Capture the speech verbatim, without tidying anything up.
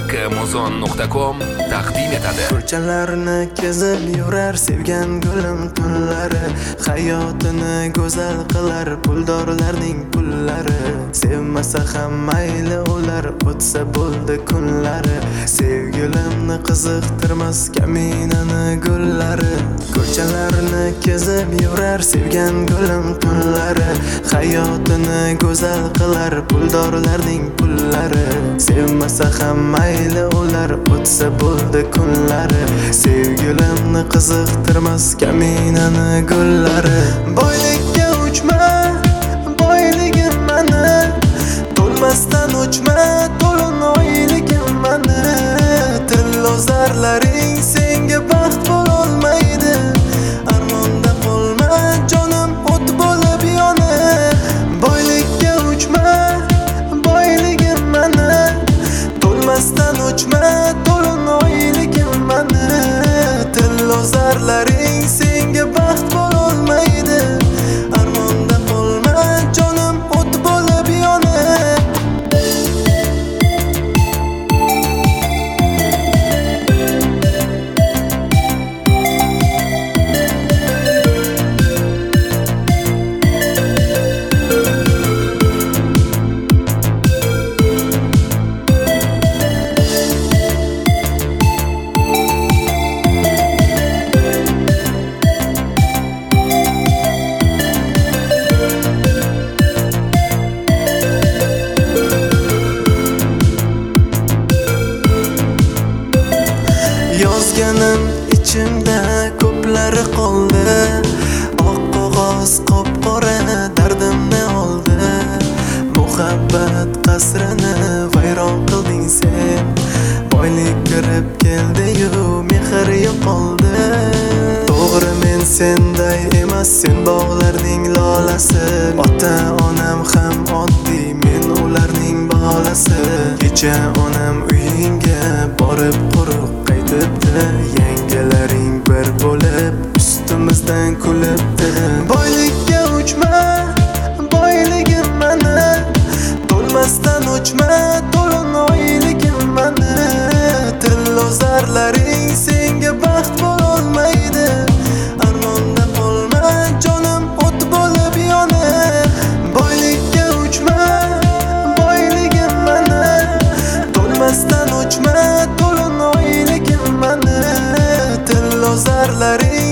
k muzon nuqta com taqdim etadi. Ko'chalarni kezib yurar sevgan gulim tunlari, hayotini go'zal qilar puldorlarning pullari. Sevmasa ham mayli ular, o'tsa bo'ldi kunlari. Sevgilimni qiziqtirmas kaminani gullari. Ko'chalarni kezib yurar sevgan gulim tunlari, hayotini go'zal qilar puldorlarning pullari. Sevmasa ham mayli ular, o'tsa bo'ldi kunlari. Sevgilimni qiziqtirmas kaminani gullari. Boylikka uchma, boyligim mani, to'lmasdan uchma, to'lin oyligim mani. Tillozarlaring senga baxt bo'lolmaydi, armonda qolma jonim o't bo'lib yonib. Boylikka uchma, boyligim mani, to'lmasdan uchma, to'lin oyligim mani. Tillozarlaring senga baxt bo'lolmaydi, armonda qolma jonim o't bo'lib yonib. Yozganim ichimda ko'plari qoldi, oq qog'oz qop-qora dardimni oldi. Muhabbat qasrini vayron qilding sen, boylik kirib keldi-yu mehr yo'qoldi. To'g'ri men senday emas, sen bog'larning lolasi. Ota-onam ham oddiy, men ularning bolasi. Kecha onam uyingga borib quruq qaytibdi, yangalaring bir bo'lib ustimizdan kulibdi. Boylikka uchma, boyligim mani, to'lmasdan uchma, to'lin oyligim mani. Tillozarlaring senga baxt bo'lolmaydi, armonda qolma jonim o't bo'lib yonib. Boylikka uchma, boyligim mani, to'lmasdan uchma, to'lin oyligim mani. Tillozarlaring